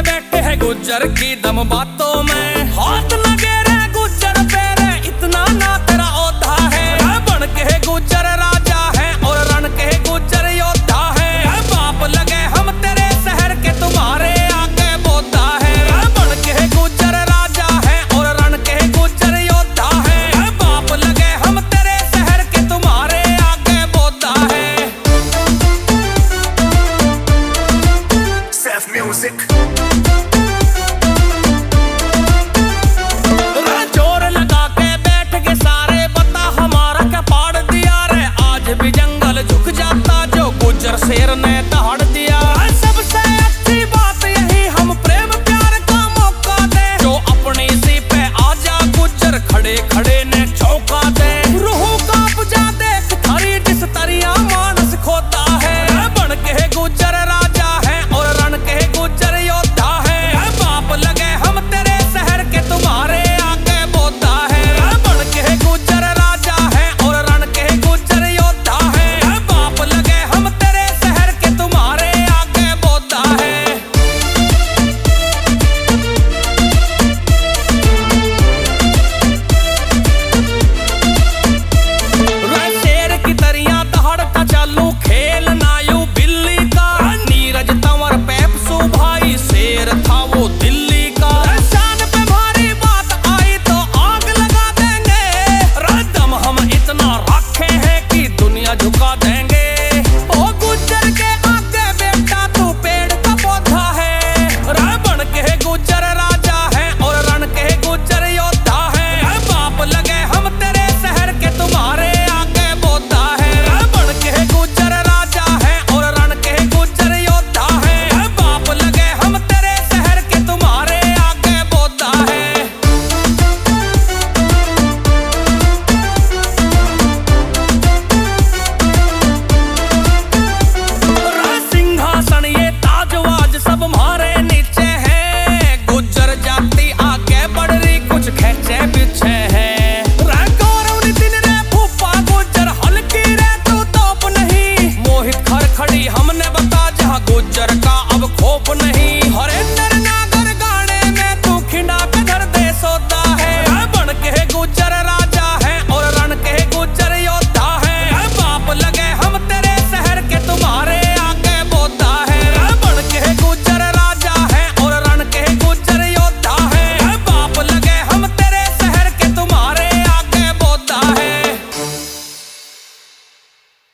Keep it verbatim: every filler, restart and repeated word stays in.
बैठे है गुज्जर की दम बातों में, हाथ लगे रे गुज्जर तेरे इतना ना तेरा औधा है। बन के गुज्जर राजा है और रण के गुज्जर योद्धा है। बाप लगे हम तेरे शहर के तुम्हारे आगे बोता है। बन के गुज्जर राजा है और रण के गुज्जर योद्धा है। बाप लगे हम तेरे शहर के तुम्हारे आगे बोता है। Self music